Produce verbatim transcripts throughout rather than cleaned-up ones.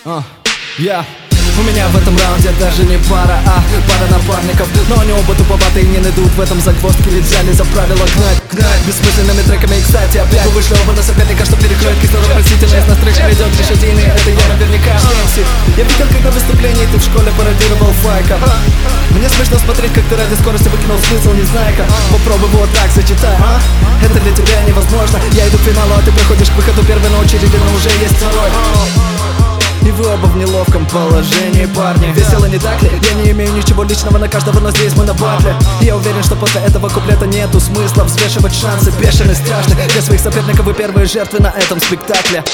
Uh, yeah. У меня в этом раунде даже не пара, а пара напарников. Но они оба туповатые, не найдут в этом загвоздки. Ведь взяли за правило гнать, гнать бессмысленными треками. И, кстати, опять вышли оба на соперника, что перекроет кислород. Простительность на стрижке ведет лишь один, и это я наверняка Эмси. Я видел, когда выступлений ты в школе пародировал Файка. Мне смешно смотреть, как ты ради скорости выкинул смысл, не знаю как. Попробуй вот так, зачитай, а? Это для тебя невозможно. Я иду к финалу, а ты приходишь к выходу первый на очереди, но уже есть второй. И вы оба в неловком положении, парни. Весело, не так ли? Я не имею ничего личного на каждого, но здесь мы на батле. И я уверен, что после этого куплета нету смысла взвешивать шансы. Бешеный, страшный. Для своих соперников вы первые жертвы на этом спектакле.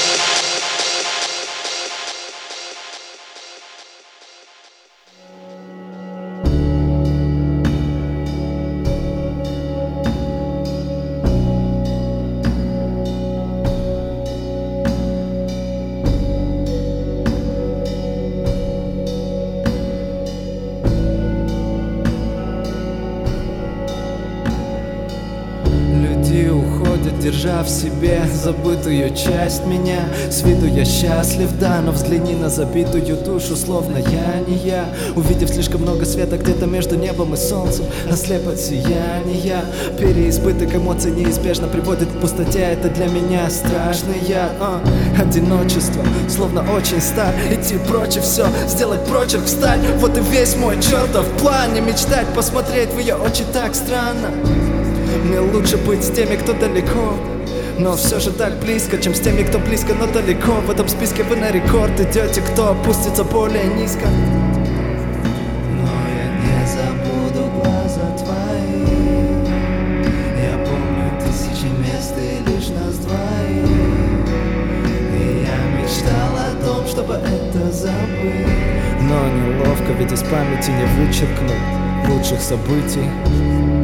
Уходят, держа в себе забытую часть меня. С виду я счастлив, да, но взгляни на забитую душу, словно я не я. Увидев слишком много света где-то между небом и солнцем, ослеп от сияния. Переизбыток эмоций неизбежно приводит к пустоте. Это для меня страшный яд, а, одиночество, словно очень стар. Идти прочь и все, сделать прочерк, встать. Вот и весь мой чертов план. Не мечтать, посмотреть в ее очи так странно. Мне лучше быть с теми, кто далеко, но все же так близко, чем с теми, кто близко, но далеко. В этом списке вы на рекорд идете, кто опустится более низко. Но я не забуду глаза твои. Я помню тысячи мест и лишь нас двоих. И я мечтал о том, чтобы это забыть. Но неловко, ведь из памяти не вычеркнуть лучших событий.